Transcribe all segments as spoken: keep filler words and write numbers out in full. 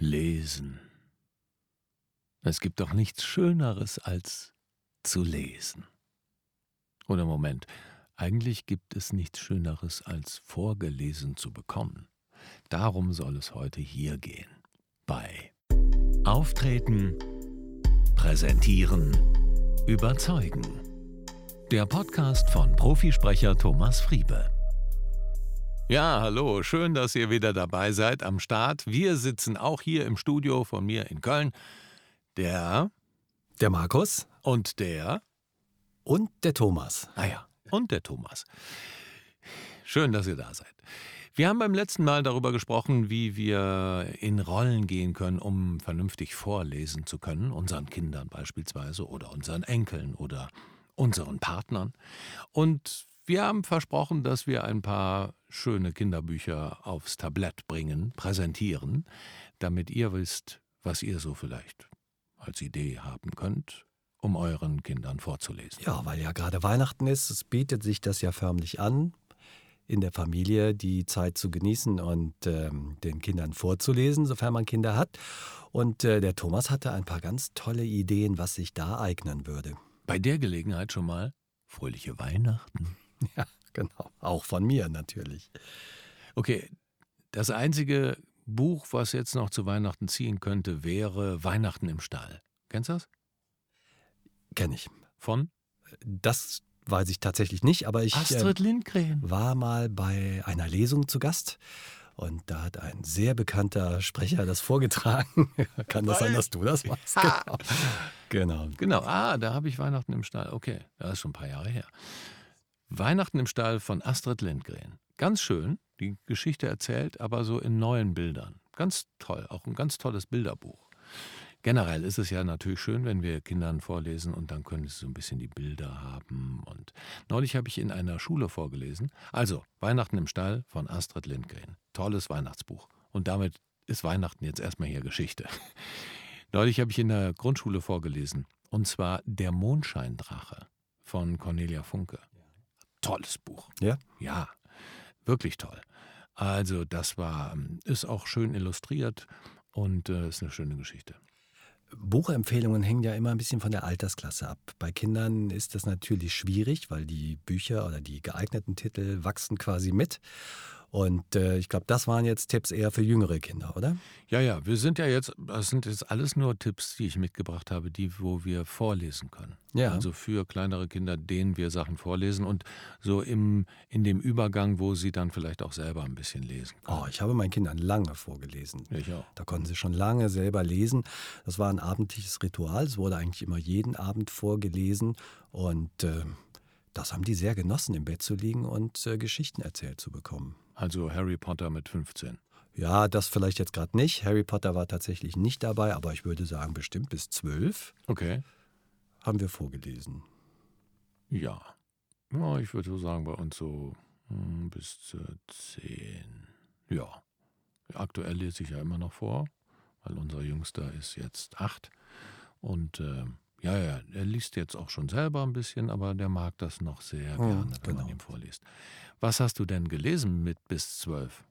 Lesen. Es gibt doch nichts Schöneres als zu lesen. Oder Moment, eigentlich gibt es nichts Schöneres als vorgelesen zu bekommen. Darum soll es heute hier gehen. Bei Auftreten, Präsentieren, Überzeugen. Der Podcast von Profisprecher Thomas Friebe. Ja, hallo, schön, dass ihr wieder dabei seid am Start. Wir sitzen auch hier im Studio von mir in Köln. Der... Der Markus. Und der... Und der Thomas. Ah ja, und der Thomas. Schön, dass ihr da seid. Wir haben beim letzten Mal darüber gesprochen, wie wir in Rollen gehen können, um vernünftig vorlesen zu können, unseren Kindern beispielsweise oder unseren Enkeln oder unseren Partnern. Und wir haben versprochen, dass wir ein paar schöne Kinderbücher aufs Tablett bringen, präsentieren, damit ihr wisst, was ihr so vielleicht als Idee haben könnt, um euren Kindern vorzulesen. Ja, weil ja gerade Weihnachten ist, es bietet sich das ja förmlich an, in der Familie die Zeit zu genießen und ähm, den Kindern vorzulesen, sofern man Kinder hat. Und äh, der Thomas hatte ein paar ganz tolle Ideen, was sich da eignen würde. Bei der Gelegenheit schon mal fröhliche Weihnachten. Ja, genau. Auch von mir natürlich. Okay, das einzige Buch, was jetzt noch zu Weihnachten ziehen könnte, wäre Weihnachten im Stall. Kennst du das? Kenn ich. Von? Das weiß ich tatsächlich nicht, aber ich Astrid Lindgren. war mal bei einer Lesung zu Gast und da hat ein sehr bekannter Sprecher das vorgetragen. Kann das sein, dass du das machst? Genau. genau. Genau, ah, da habe ich Weihnachten im Stall. Okay, das ist schon ein paar Jahre her. Weihnachten im Stall von Astrid Lindgren. Ganz schön, die Geschichte erzählt, aber so in neuen Bildern. Ganz toll, auch ein ganz tolles Bilderbuch. Generell ist es ja natürlich schön, wenn wir Kindern vorlesen und dann können sie so ein bisschen die Bilder haben. Und neulich habe ich in einer Schule vorgelesen. Also, Weihnachten im Stall von Astrid Lindgren. Tolles Weihnachtsbuch. Und damit ist Weihnachten jetzt erstmal hier Geschichte. Neulich habe ich in der Grundschule vorgelesen. Und zwar Der Mondscheindrache von Cornelia Funke. Tolles Buch. Ja? Ja, wirklich toll. Also das war, ist auch schön illustriert und äh, ist eine schöne Geschichte. Buchempfehlungen hängen ja immer ein bisschen von der Altersklasse ab. Bei Kindern ist das natürlich schwierig, weil die Bücher oder die geeigneten Titel wachsen quasi mit. Und äh, ich glaube, das waren jetzt Tipps eher für jüngere Kinder, oder? Ja, ja, wir sind ja jetzt, das sind jetzt alles nur Tipps, die ich mitgebracht habe, die, wo wir vorlesen können. Ja. Also für kleinere Kinder, denen wir Sachen vorlesen und so im, in dem Übergang, wo sie dann vielleicht auch selber ein bisschen lesen können. Oh, ich habe meinen Kindern lange vorgelesen. Ich auch. Da konnten sie schon lange selber lesen. Das war ein abendliches Ritual. Es wurde eigentlich immer jeden Abend vorgelesen. Und äh, das haben die sehr genossen, im Bett zu liegen und äh, Geschichten erzählt zu bekommen. Also Harry Potter mit fünfzehn. Ja, das vielleicht jetzt gerade nicht. Harry Potter war tatsächlich nicht dabei, aber ich würde sagen, bestimmt bis zwölf Okay. haben wir vorgelesen. Ja. Ja, ich würde so sagen, bei uns so hm, bis äh, zehn. Ja. Aktuell lese ich ja immer noch vor, weil unser Jüngster ist jetzt acht. Und äh, ja, ja, er liest jetzt auch schon selber ein bisschen, aber der mag das noch sehr Hm, gerne, wenn genau. man ihm vorliest. Was hast du denn gelesen mit bis zwölf?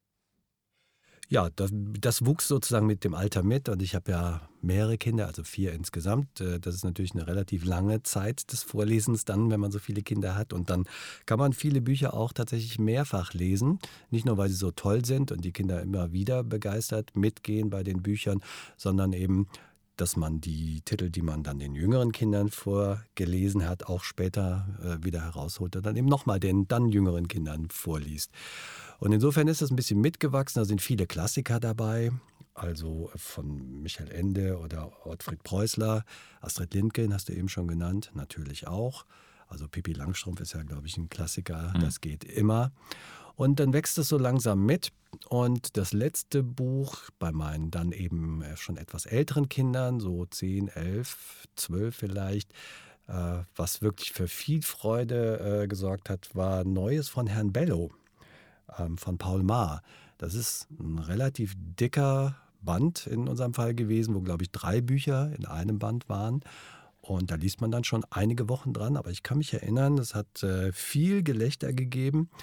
Ja, das, das wuchs sozusagen mit dem Alter mit und ich habe ja mehrere Kinder, also vier insgesamt. Äh, Das ist natürlich eine relativ lange Zeit des Vorlesens dann, wenn man so viele Kinder hat. Und dann kann man viele Bücher auch tatsächlich mehrfach lesen. Nicht nur, weil sie so toll sind und die Kinder immer wieder begeistert mitgehen bei den Büchern, sondern eben, dass man die Titel, die man dann den jüngeren Kindern vorgelesen hat, auch später äh, wieder herausholt und dann eben nochmal den dann jüngeren Kindern vorliest. Und insofern ist das ein bisschen mitgewachsen, da sind viele Klassiker dabei, also von Michael Ende oder Ottfried Preußler, Astrid Lindgren hast du eben schon genannt, natürlich auch. Also Pippi Langstrumpf ist ja, glaube ich, ein Klassiker, das geht immer. Und dann wächst es so langsam mit. Und das letzte Buch bei meinen dann eben schon etwas älteren Kindern, so zehn, elf, zwölf vielleicht, äh, was wirklich für viel Freude äh, gesorgt hat, war Neues von Herrn Bello, ähm, von Paul Maar. Das ist ein relativ dicker Band in unserem Fall gewesen, wo, glaube ich, drei Bücher in einem Band waren. Und da liest man dann schon einige Wochen dran. Aber ich kann mich erinnern, es hat äh, viel Gelächter gegeben.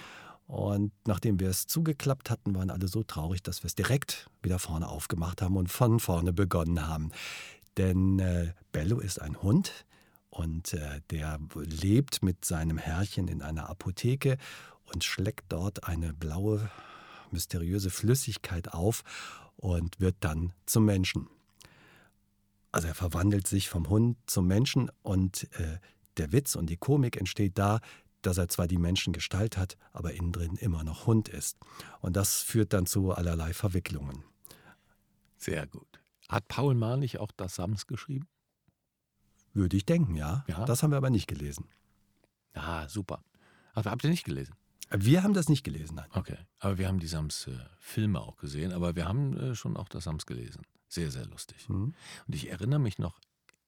Und nachdem wir es zugeklappt hatten, waren alle so traurig, dass wir es direkt wieder vorne aufgemacht haben und von vorne begonnen haben. Denn äh, Bello ist ein Hund und äh, der lebt mit seinem Herrchen in einer Apotheke und schleckt dort eine blaue, mysteriöse Flüssigkeit auf und wird dann zum Menschen. Also er verwandelt sich vom Hund zum Menschen und äh, der Witz und die Komik entsteht da, dass er zwar die Menschengestalt hat, aber innen drin immer noch Hund ist. Und das führt dann zu allerlei Verwicklungen. Sehr gut. Hat Paul Marlich auch das Sams geschrieben? Würde ich denken, ja. Ja. Das haben wir aber nicht gelesen. Ah, super. Aber habt ihr nicht gelesen? Wir haben das nicht gelesen, nein. Okay, aber wir haben die Sams-Filme auch gesehen, aber wir haben äh, schon auch das Sams gelesen. Sehr, sehr lustig. Mhm. Und ich erinnere mich noch,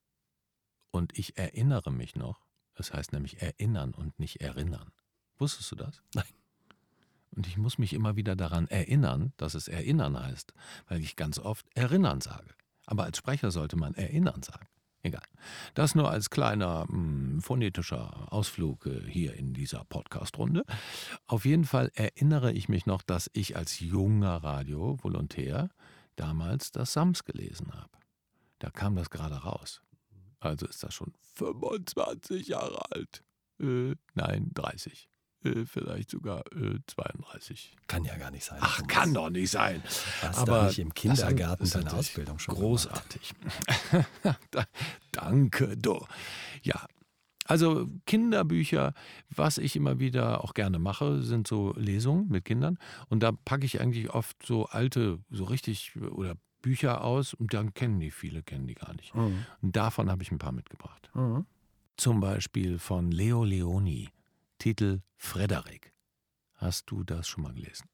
und ich erinnere mich noch, das heißt nämlich erinnern und nicht erinnern. Wusstest du das? Nein. Und ich muss mich immer wieder daran erinnern, dass es erinnern heißt, weil ich ganz oft erinnern sage. Aber als Sprecher sollte man erinnern sagen. Egal. Das nur als kleiner mh, phonetischer Ausflug äh, hier in dieser Podcast-Runde. Auf jeden Fall erinnere ich mich noch, dass ich als junger Radio-Volontär damals das Sams gelesen habe. Da kam das gerade raus. Also ist das schon fünfundzwanzig Jahre alt. Äh, nein, dreißig. Äh, vielleicht sogar äh, zweiunddreißig. Kann ja gar nicht sein. Ach, Thomas. kann doch nicht sein. Warst Aber du nicht im Kindergarten das ist deine natürlich Ausbildung schon großartig. Da- Danke, du. Ja, also Kinderbücher, was ich immer wieder auch gerne mache, sind so Lesungen mit Kindern. Und da packe ich eigentlich oft so alte, so richtig oder Bücher aus und dann kennen die, viele kennen die gar nicht. Mhm. Und davon habe ich ein paar mitgebracht. Mhm. Zum Beispiel von Leo Leoni, Titel Frederik. Hast du das schon mal gelesen?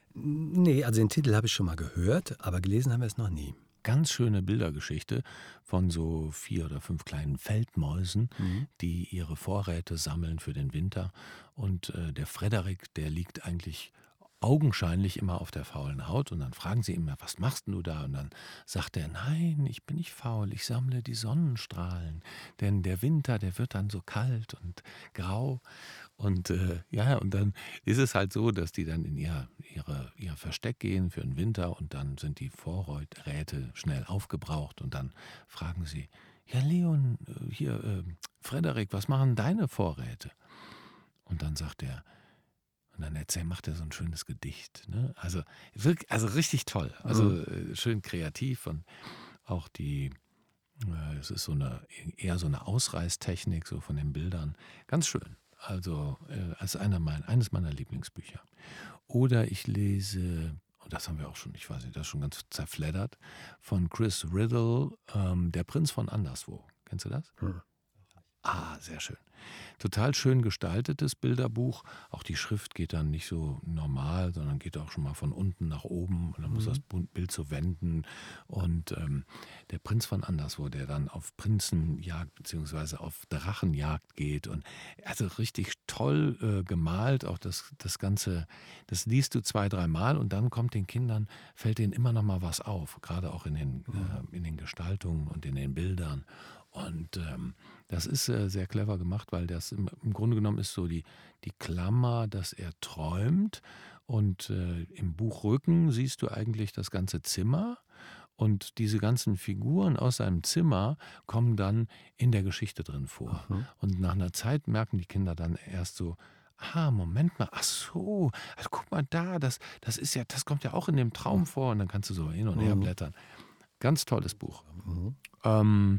Nee, also den Titel habe ich schon mal gehört, aber gelesen haben wir es noch nie. Ganz schöne Bildergeschichte von so vier oder fünf kleinen Feldmäusen, Mhm. die ihre Vorräte sammeln für den Winter. Und äh, der Frederik, der liegt eigentlich augenscheinlich immer auf der faulen Haut. Und dann fragen sie ihn, was machst du da? Und dann sagt er, nein, ich bin nicht faul, ich sammle die Sonnenstrahlen. Denn der Winter, der wird dann so kalt und grau. Und äh, ja, und dann ist es halt so, dass die dann in ihr, ihre, ihr Versteck gehen für den Winter und dann sind die Vorräte schnell aufgebraucht und dann fragen sie, ja Leon, äh, hier, äh, Frederik, was machen deine Vorräte? Und dann sagt er, und dann erzählt, macht er so ein schönes Gedicht. Ne? Also, wirklich, also richtig toll, also äh, schön kreativ und auch die, äh, es ist so eine, eher so eine Ausreißtechnik so von den Bildern, ganz schön. Also äh, als einer mein, eines meiner Lieblingsbücher. Oder ich lese, und das haben wir auch schon, ich weiß nicht, das ist schon ganz zerfleddert, von Chris Riddle, ähm, Der Prinz von Anderswo. Kennst du das? Hm. Ah, sehr schön. Total schön gestaltetes Bilderbuch. Auch die Schrift geht dann nicht so normal, sondern geht auch schon mal von unten nach oben. Und dann muss Mhm. das Bund- Bild so wenden. Und ähm, der Prinz von Anderswo, der dann auf Prinzenjagd beziehungsweise auf Drachenjagd geht. Und also richtig toll äh, gemalt. Auch das, das Ganze, das liest du zwei, dreimal und dann kommt den Kindern, fällt denen immer noch mal was auf. Gerade auch in den, äh, in den Gestaltungen und in den Bildern. Und ähm, das ist äh, sehr clever gemacht, weil das im, im Grunde genommen ist so die, die Klammer, dass er träumt. Und äh, im Buchrücken siehst du eigentlich das ganze Zimmer. Und diese ganzen Figuren aus seinem Zimmer kommen dann in der Geschichte drin vor. Mhm. Und nach einer Zeit merken die Kinder dann erst so, ah, Moment mal, ach so, also guck mal da, das, das ist ja, das kommt ja auch in dem Traum vor. Und dann kannst du so hin und her Mhm. blättern. Ganz tolles Buch. Mhm. Ähm,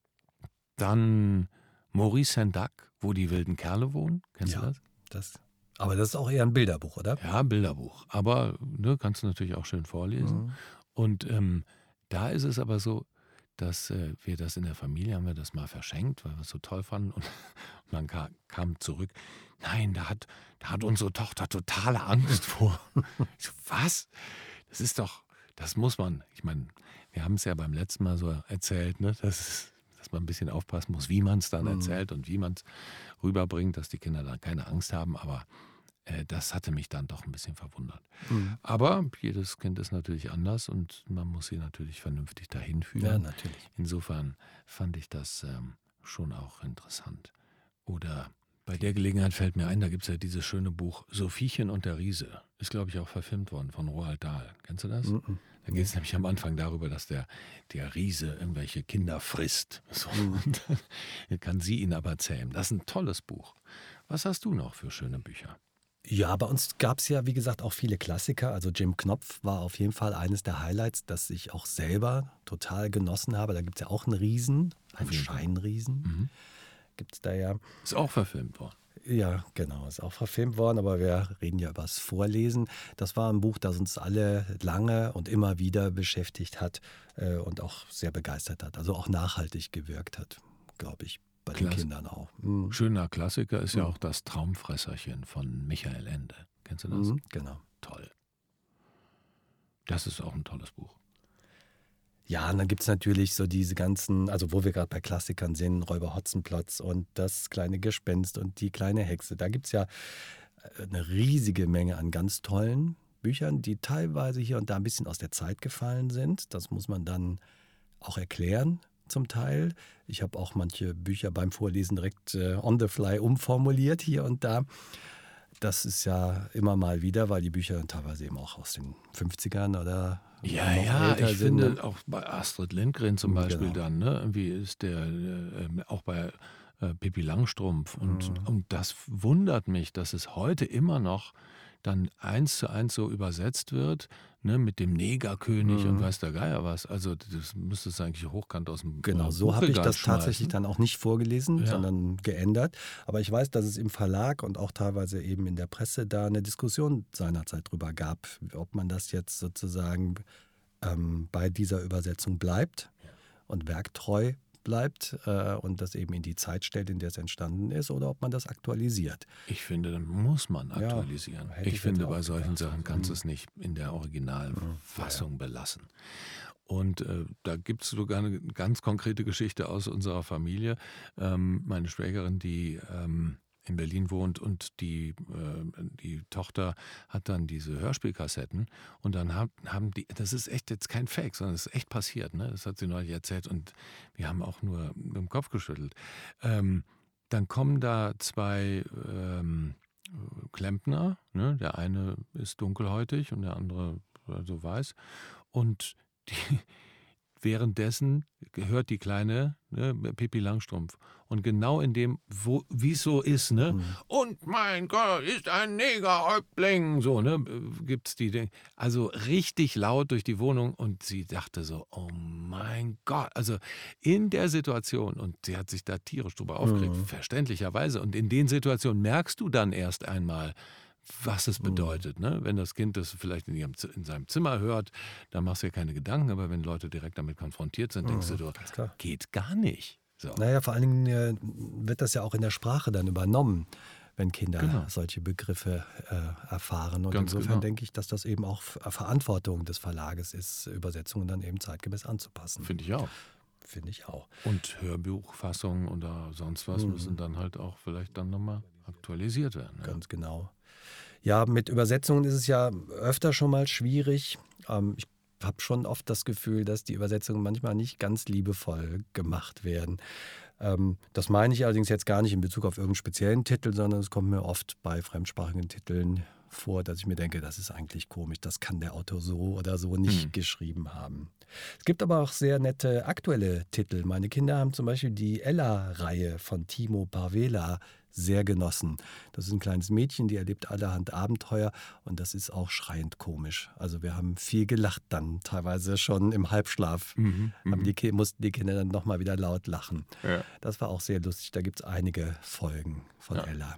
Dann Maurice Sendak, Wo die wilden Kerle wohnen. Kennst Ja. du das? Das, aber das ist auch eher ein Bilderbuch, oder? Ja, Bilderbuch. Aber ne, kannst du natürlich auch schön vorlesen. Mhm. Und ähm, da ist es aber so, dass äh, wir das in der Familie, haben wir das mal verschenkt, weil wir es so toll fanden. Und, und dann kam, kam zurück, nein, da hat, da hat unsere Tochter totale Angst vor. Ich so, was? Das ist doch, das muss man, ich meine, wir haben es ja beim letzten Mal so erzählt, ne, dass, es, dass man ein bisschen aufpassen muss, wie man es dann Mhm. erzählt und wie man es rüberbringt, dass die Kinder dann keine Angst haben. Aber äh, das hatte mich dann doch ein bisschen verwundert. Mhm. Aber jedes Kind ist natürlich anders und man muss sie natürlich vernünftig dahin Ja, führen. natürlich. Insofern fand ich das ähm, schon auch interessant. Oder Bei der Gelegenheit fällt mir ein, da gibt es ja dieses schöne Buch Sophiechen und der Riese. Ist, glaube ich, auch verfilmt worden von Roald Dahl. Kennst du das? Mhm. Da geht es nämlich am Anfang darüber, dass der, der Riese irgendwelche Kinder frisst. So. Mhm. Und dann kann sie ihn aber zähmen. Das ist ein tolles Buch. Was hast du noch für schöne Bücher? Ja, bei uns gab es ja, wie gesagt, auch viele Klassiker. Also Jim Knopf war auf jeden Fall eines der Highlights, das ich auch selber total genossen habe. Da gibt es ja auch einen Riesen, einen jeden Fall. Scheinriesen. Mhm. Gibt es da ja. Ist auch verfilmt worden. Ja, genau, ist auch verfilmt worden, aber wir reden ja über das Vorlesen. Das war ein Buch, das uns alle lange und immer wieder beschäftigt hat äh, und auch sehr begeistert hat. Also auch nachhaltig gewirkt hat, glaube ich, bei den Klasse. Kindern auch. Mhm. Schöner Klassiker ist ja Mhm. auch das Traumfresserchen von Michael Ende. Kennst du das? Mhm, genau. Toll. Das ist auch ein tolles Buch. Ja, und dann gibt es natürlich so diese ganzen, also wo wir gerade bei Klassikern sind, Räuber Hotzenplotz und das kleine Gespenst und die kleine Hexe. Da gibt es ja eine riesige Menge an ganz tollen Büchern, die teilweise hier und da ein bisschen aus der Zeit gefallen sind. Das muss man dann auch erklären zum Teil. Ich habe auch manche Bücher beim Vorlesen direkt äh, on the fly umformuliert hier und da. Das ist ja immer mal wieder, weil die Bücher dann teilweise eben auch aus den fünfzigern oder Ja, noch ja, älter ich sind. finde auch bei Astrid Lindgren zum Beispiel Genau. dann, ne, irgendwie ist der, äh, ähm, auch bei äh, Pippi Langstrumpf und, Mhm. und das wundert mich, dass es heute immer noch dann eins zu eins so übersetzt wird, ne, mit dem Negerkönig und Mhm. weiß der Geier was. Also das müsste es eigentlich hochkant aus dem Genau, äh, so habe ich Buchregal das tatsächlich schmeißen. dann auch nicht vorgelesen, Ja. sondern geändert. Aber ich weiß, dass es im Verlag und auch teilweise eben in der Presse da eine Diskussion seinerzeit drüber gab, ob man das jetzt sozusagen ähm, bei dieser Übersetzung bleibt und werktreu bleibt äh, und das eben in die Zeit stellt, in der es entstanden ist, oder ob man das aktualisiert. Ich finde, dann muss man Ja, aktualisieren. hätte ich ich finde, jetzt auch bei solchen gedacht. Sachen kannst du Mhm. es nicht in der Mhm. Originalfassung Ja, belassen. Und äh, da gibt es sogar eine ganz konkrete Geschichte aus unserer Familie. Ähm, meine Schwägerin, die ähm, in Berlin wohnt und die, äh, die Tochter hat dann diese Hörspielkassetten und dann hab, haben die, das ist echt jetzt kein Fake, sondern es ist echt passiert, ne? Das hat sie neulich erzählt und wir haben auch nur mit dem Kopf geschüttelt. Ähm, dann kommen da zwei ähm, Klempner, ne? Der eine ist dunkelhäutig und der andere äh, so weiß. Und die, währenddessen hört die Kleine, ne, Pippi Langstrumpf. Und genau in dem, wo, wie es so ist, ne? Mhm. Und mein Gott, ist ein Negerhäuptling. So, ne? Gibt's die, Ding- also richtig laut durch die Wohnung. Und sie dachte so, oh mein Gott. Also in der Situation, und sie hat sich da tierisch drüber aufgeregt, Mhm. verständlicherweise. Und in den Situationen merkst du dann erst einmal, was es Mhm. bedeutet. Ne? Wenn das Kind das vielleicht in, ihrem, Z- in seinem Zimmer hört, dann machst du dir keine Gedanken. Aber wenn Leute direkt damit konfrontiert sind, denkst du, Mhm. du Ganz klar. geht gar nicht. So. Naja, vor allen Dingen äh, wird das ja auch in der Sprache dann übernommen, wenn Kinder Genau. solche Begriffe äh, erfahren. Und Ganz insofern genau. denke ich, dass das eben auch Ver- Verantwortung des Verlages ist, Übersetzungen dann eben zeitgemäß anzupassen. Finde ich auch. Finde ich auch. Und Hörbuchfassungen oder sonst was Mhm. müssen dann halt auch vielleicht dann nochmal aktualisiert werden. Ja. Ganz genau. Ja, mit Übersetzungen ist es ja öfter schon mal schwierig. Ähm, ich habe schon oft das Gefühl, dass die Übersetzungen manchmal nicht ganz liebevoll gemacht werden. Ähm, das meine ich allerdings jetzt gar nicht in Bezug auf irgendeinen speziellen Titel, sondern es kommt mir oft bei fremdsprachigen Titeln vor, dass ich mir denke, das ist eigentlich komisch, das kann der Autor so oder so nicht Hm. geschrieben haben. Es gibt aber auch sehr nette aktuelle Titel. Meine Kinder haben zum Beispiel die Ella-Reihe von Timo Parvela sehr genossen. Das ist ein kleines Mädchen, die erlebt allerhand Abenteuer und das ist auch schreiend komisch. Also wir haben viel gelacht dann, teilweise schon im Halbschlaf. Mhm. Haben Mhm. die, Ki- mussten die Kinder dann nochmal wieder laut lachen. Ja. Das war auch sehr lustig. Da gibt es einige Folgen von Ja. Ella.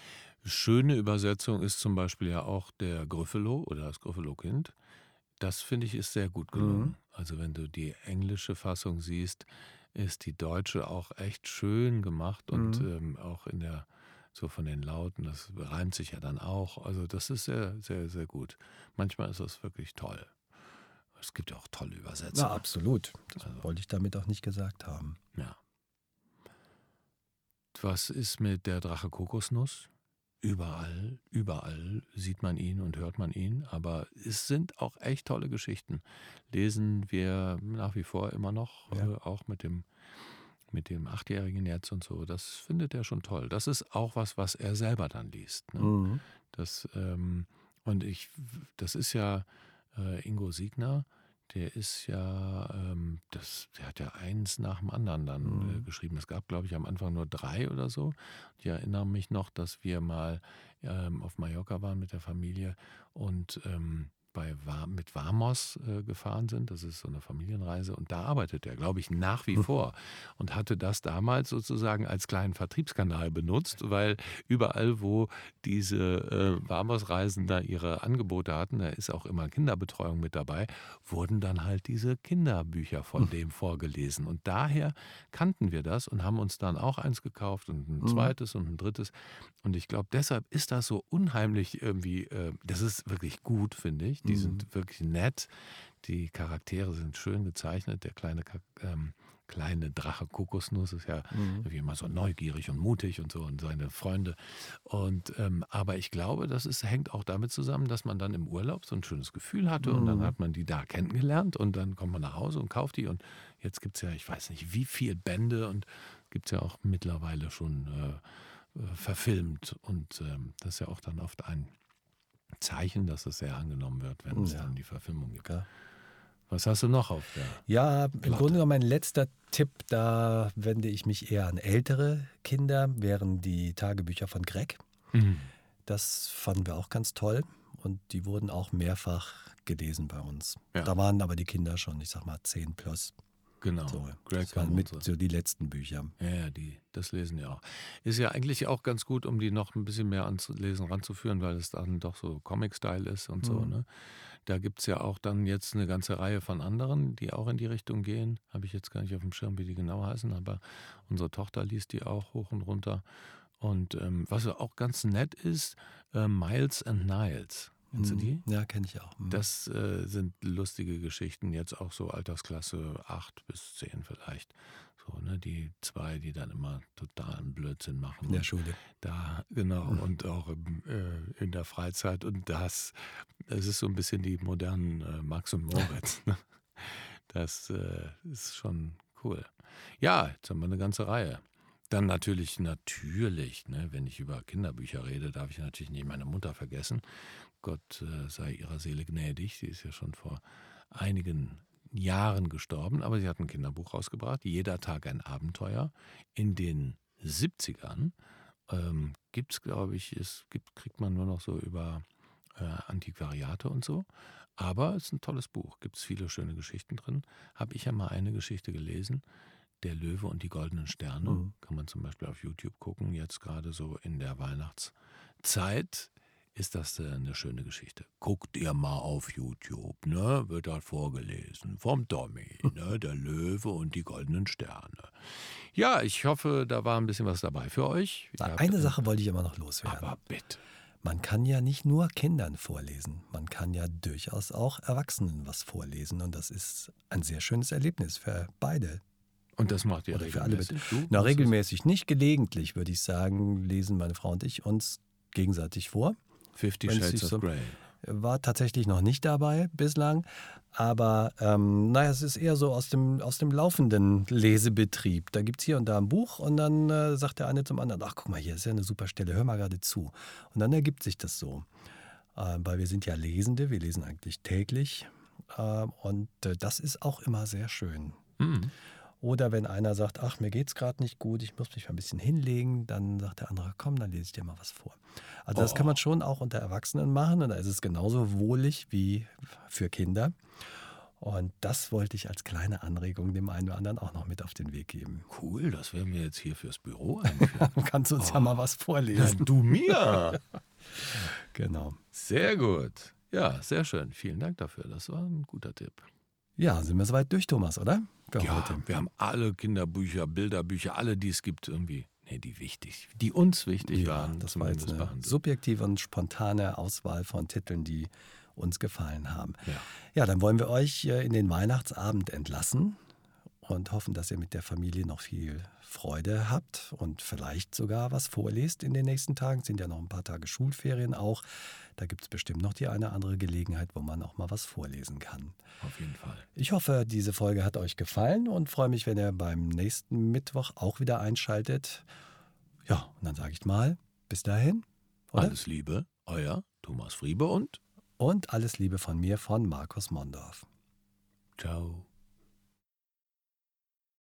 Schöne Übersetzung ist zum Beispiel ja auch der Gryffalo oder das Gryffalo-Kind. Das finde ich ist sehr gut gelungen. Mhm. Also wenn du die englische Fassung siehst, ist die deutsche auch echt schön gemacht und Mhm. ähm, auch in der, so von den Lauten, das reimt sich ja dann auch. Also das ist sehr, sehr, sehr gut. Manchmal ist das wirklich toll. Es gibt ja auch tolle Na, Übersetzungen. absolut. Das Also, wollte ich damit auch nicht gesagt haben. ja. Was ist mit der Drache Kokosnuss? Überall, überall sieht man ihn und hört man ihn, aber es sind auch echt tolle Geschichten. Lesen wir nach wie vor immer noch, Ja. äh, auch mit dem, mit dem Achtjährigen jetzt und so, das findet er schon toll. Das ist auch was, was er selber dann liest. Ne? Mhm. Das, ähm, und ich, das ist ja äh, Ingo Siegner, der ist ja, ähm, das, der hat ja eins nach dem anderen dann Mhm. äh, geschrieben. Es gab, glaube ich, am Anfang nur drei oder so. Ich erinnere mich noch, dass wir mal ähm, auf Mallorca waren mit der Familie und ähm, bei Wa- mit Vamos äh, gefahren sind. Das ist so eine Familienreise. Und da arbeitet er, glaube ich, nach wie vor. Und hatte das damals sozusagen als kleinen Vertriebskanal benutzt, weil überall, wo diese äh, Vamos-Reisen da ihre Angebote hatten, da ist auch immer Kinderbetreuung mit dabei, wurden dann halt diese Kinderbücher von dem vorgelesen. Und daher kannten wir das und haben uns dann auch eins gekauft und ein Mhm. zweites und ein drittes. Und ich glaube, deshalb ist das so unheimlich irgendwie, äh, das ist wirklich gut, finde ich. Die Mhm. sind wirklich nett. Die Charaktere sind schön gezeichnet. Der kleine, Ka- ähm, kleine Drache Kokosnuss ist ja Mhm. irgendwie immer so neugierig und mutig und so und seine Freunde. Und ähm, aber ich glaube, das ist, hängt auch damit zusammen, dass man dann im Urlaub so ein schönes Gefühl hatte und dann Mhm. hat man die da kennengelernt und dann kommt man nach Hause und kauft die. Und jetzt gibt es ja, ich weiß nicht, wie viel Bände und gibt es ja auch mittlerweile schon äh, äh, verfilmt. Und ähm, das ist ja auch dann oft ein Zeichen, dass es sehr angenommen wird, wenn es Ja. dann die Verfilmung gibt. Klar. Was hast du noch auf der? Ja, im Platte. Grunde genommen mein letzter Tipp, da wende ich mich eher an ältere Kinder, wären die Tagebücher von Greg. Mhm. Das fanden wir auch ganz toll und die wurden auch mehrfach gelesen bei uns. Ja. Da waren aber die Kinder schon, ich sag mal, zehn plus. Genau. So, Greg das waren und mit so. so die letzten Bücher. Ja, ja, die, das lesen ja auch. Ist ja eigentlich auch ganz gut, um die noch ein bisschen mehr anzulesen, ranzuführen, weil es dann doch so Comic-Style ist und so. Mhm. Ne? Da gibt es ja auch dann jetzt eine ganze Reihe von anderen, die auch in die Richtung gehen. Habe ich jetzt gar nicht auf dem Schirm, wie die genau heißen, aber unsere Tochter liest die auch hoch und runter. Und ähm, was auch ganz nett ist, äh, Miles and Niles. Kennst du die? Mhm. Ja, kenne ich auch. Mhm. Das äh, sind lustige Geschichten, jetzt auch so Altersklasse acht bis zehn vielleicht. So, ne, die zwei, die dann immer totalen Blödsinn machen. in der Und Schule. da, genau, und auch im, äh, in der Freizeit. Und das, das ist so ein bisschen die modernen äh, Max und Moritz. Ne? Das äh, ist schon cool. Ja, jetzt haben wir eine ganze Reihe. Dann natürlich, natürlich, ne, wenn ich über Kinderbücher rede, darf ich natürlich nicht meine Mutter vergessen. Gott äh, sei ihrer Seele gnädig. Sie ist ja schon vor einigen Jahren gestorben, aber sie hat ein Kinderbuch rausgebracht, Jeder Tag ein Abenteuer. In den siebzigern ähm, gibt es, glaube ich, es gibt, kriegt man nur noch so über äh, Antiquariate und so. Aber es ist ein tolles Buch, gibt es viele schöne Geschichten drin. Habe ich ja mal eine Geschichte gelesen, Der Löwe und die goldenen Sterne. Mhm. Kann man zum Beispiel auf YouTube gucken, jetzt gerade so in der Weihnachtszeit. Ist das äh, eine schöne Geschichte. Guckt ihr mal auf YouTube, ne? Wird dort vorgelesen vom Tommy, ne? Der Löwe und die goldenen Sterne. Ja, ich hoffe, da war ein bisschen was dabei für euch. Ihr habt- Eine Sache wollte ich immer noch loswerden. Aber bitte. Man kann ja nicht nur Kindern vorlesen, man kann ja durchaus auch Erwachsenen was vorlesen und das ist ein sehr schönes Erlebnis für beide. Und das macht ihr Oder für alle regelmäßig? Du? Na, Machst du das? regelmäßig nicht, gelegentlich würde ich sagen, lesen meine Frau und ich uns gegenseitig vor. Fifty Wenn es Shades sich of so- Grey. War tatsächlich noch nicht dabei bislang, aber ähm, naja, es ist eher so aus dem, aus dem laufenden Lesebetrieb. Da gibt es hier und da ein Buch und dann äh, sagt der eine zum anderen, ach guck mal, hier ist ja eine super Stelle, hör mal gerade zu. Und dann ergibt sich das so, äh, weil wir sind ja Lesende, wir lesen eigentlich täglich äh, und äh, das ist auch immer sehr schön. Hm. Oder wenn einer sagt, ach, mir geht's gerade nicht gut, ich muss mich mal ein bisschen hinlegen, dann sagt der andere, komm, dann lese ich dir mal was vor. Also das Oh. kann man schon auch unter Erwachsenen machen und da ist es genauso wohlig wie für Kinder. Und das wollte ich als kleine Anregung dem einen oder anderen auch noch mit auf den Weg geben. Cool, das werden wir jetzt hier fürs Büro einführen. Du kannst uns ja mal was Ja, vorlesen. du mir. Genau. Sehr gut. Ja, sehr schön. Vielen Dank dafür. Das war ein guter Tipp. Ja, sind wir soweit durch, Thomas, oder? Für Ja, heute. wir haben alle Kinderbücher, Bilderbücher, alle, die es gibt, irgendwie, nee, die wichtig, die uns wichtig Ja, waren, das war jetzt zumindest eine behandelt. subjektive und spontane Auswahl von Titeln, die uns gefallen haben. Ja. Ja, dann wollen wir euch äh, in den Weihnachtsabend entlassen und hoffen, dass ihr mit der Familie noch viel Freude habt und vielleicht sogar was vorlest in den nächsten Tagen. Es sind ja noch ein paar Tage Schulferien auch. Da gibt es bestimmt noch die eine andere Gelegenheit, wo man auch mal was vorlesen kann. Auf jeden Fall. Ich hoffe, diese Folge hat euch gefallen und freue mich, wenn ihr beim nächsten Mittwoch auch wieder einschaltet. Ja, und dann sage ich mal, bis dahin. Oder? Alles Liebe, euer Thomas Friebe und Und alles Liebe von mir, von Markus Mondorf.